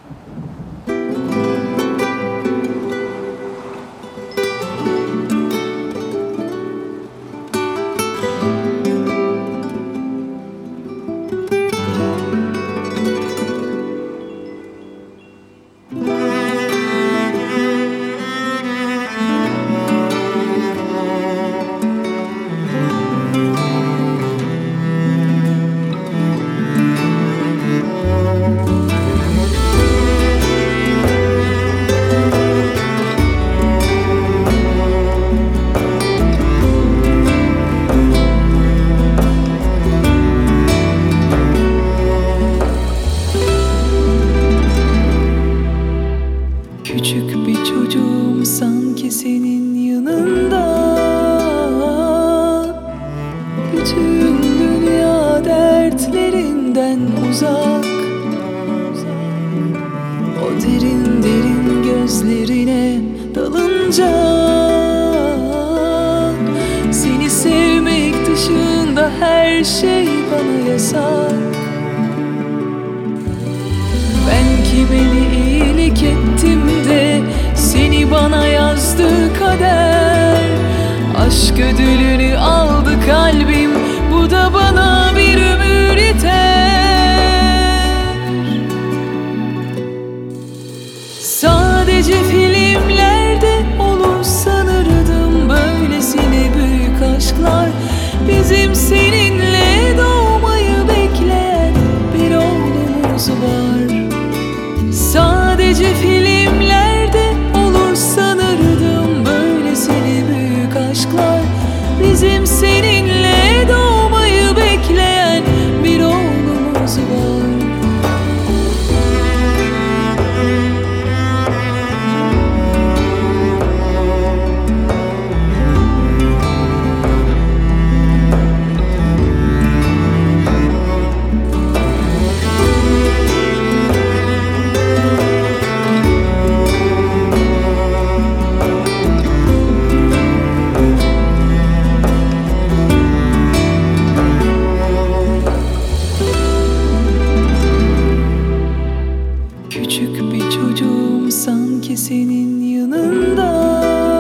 Küçük bir çocuğum sanki senin yanında. Bütün dünya dertlerinden uzak. O derin derin gözlerine dalınca seni sevmek dışında her şey bana yasak. Ben ki beni iyilik ettim de seni bana yazdı kader. Aşk ödülünü aldı kalbim, bu da bana bir ömür yeter. Sadece filmlerde olur sanırdım böylesine büyük aşklar. Bizim seninle doğmayı bekleyen bir oğlumuz var. Sadece filmlerde olur sanırdım böylesine büyük aşklar. Bizim seninle doğmayı bekleyen bir oğlumuz var. Küçük bir çocuğum sanki senin yanında.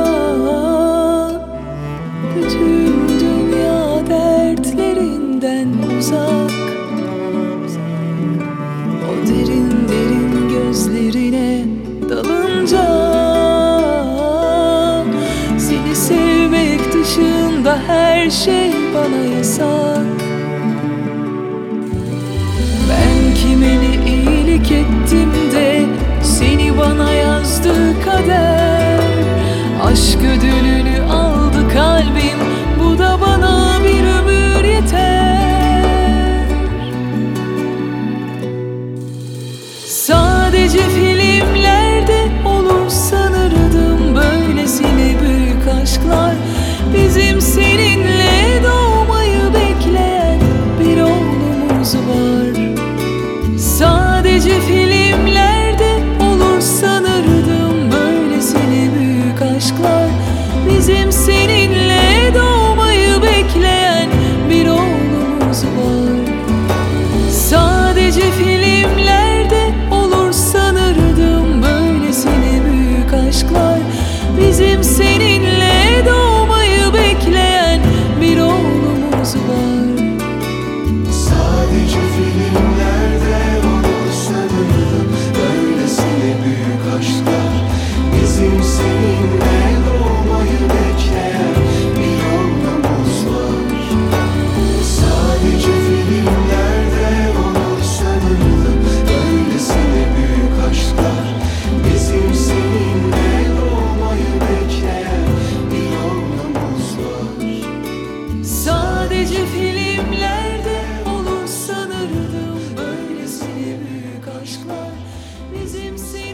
Bütün dünya dertlerinden uzak. O derin derin gözlerine dalınca seni sevmek dışında her şey bana yasak. Ben kimine iyilik ettim de seni bana yazdı kader. Aşk ödülünü aldı kalbim, bu da bana bir ömür yeter. Sadece filmlerde olur sanırdım böylesine büyük aşklar. Bizim seninle doğmayı bekleyen bir oğlumuz var. Sadece filmlerde olur sanırdım böylesine büyük aşklar. Bizim seninle doğmayı bekleyen bir oğlumuz var. Sadece filmlerde olur sanırdım böylesine büyük aşklar. Bizim seninle doğmayı bekleyen bir oğlumuz var. Sadece filmlerde olur sanırdım böylesine büyük aşklar. Bizim seninle doğmayı bekleyen bir oğlumuz var. Sadece filmlerde olur sanırdım böylesine büyük aşklar. Bizim seninle doğmayı bekleyen bir oğlumuz var. Sadece filmlerde olur sanırdım böylesine büyük aşklar. Bizim